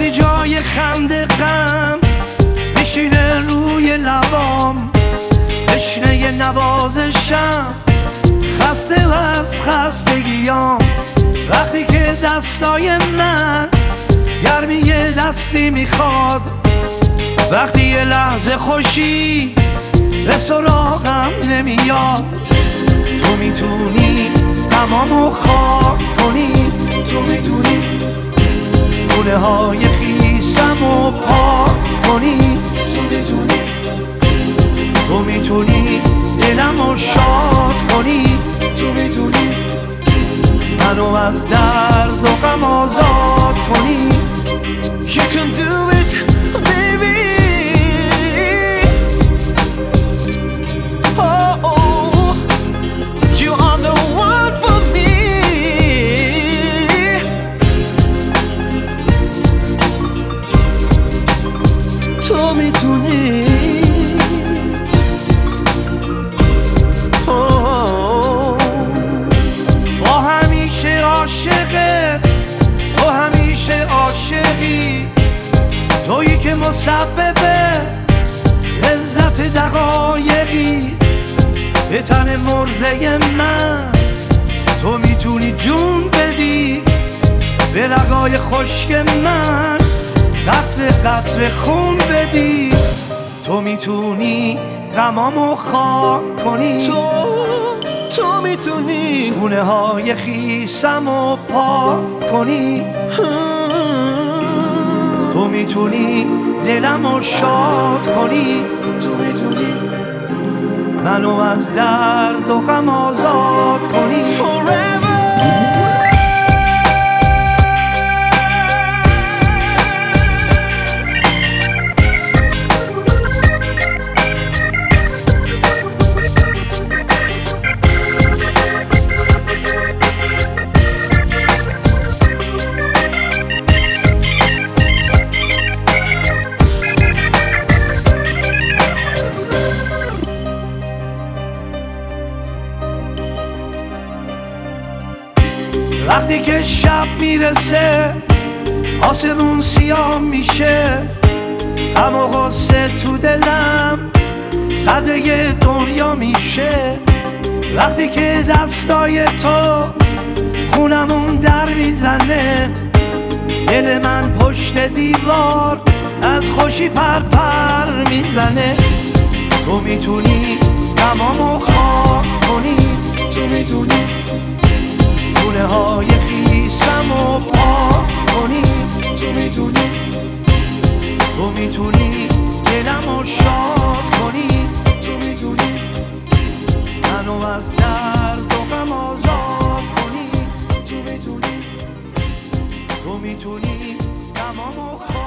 وقتی جای خنده غم میشینه روی لبام، تشنه نوازشم، خسته و از خستگیام. وقتی که دستای من گرمی دستی میخواد، وقتی یه لحظه خوشی به سراغم نمیاد. تو میتونی غمامو خاک کنی، تو میتونی گونه های خیسمو پاک کنی، تو میتونی دلمو شاد کنی، تو میتونی منو از درد و غم آزاد کنی. You can do it, baby. Oh, you are the one for me. تو میتونی با همیشه عاشقت، تو همیشه عاشقی، تویی که مسبب لذت دقایقی به تن مرده من. تو میتونی جون بدی به رگای خشک من، قطره قطره خون بدی. تو میتونی غمامو خاک کنی، تو میتونی گونه های خیسمو پاک کنی، تو میتونی دلمو شاد کنی، تو میتونی منو از درد و غم آزاد کنی. Forever. وقتی که شب میرسه آسمون سیاه میشه، غم و غصه تو دلم قده دنیا میشه. وقتی که دستای تو خونمون در میزنه، دل من پشت دیوار از خوشی پر میزنه. تو میتونی غمامو خاک کنی، تو میتونی گونه های خیسمو پاک کنی، تو میتونی دلمو شاد کنی، تو میتونی منو از درد و غم آزاد کنی، تو میتونی غمامو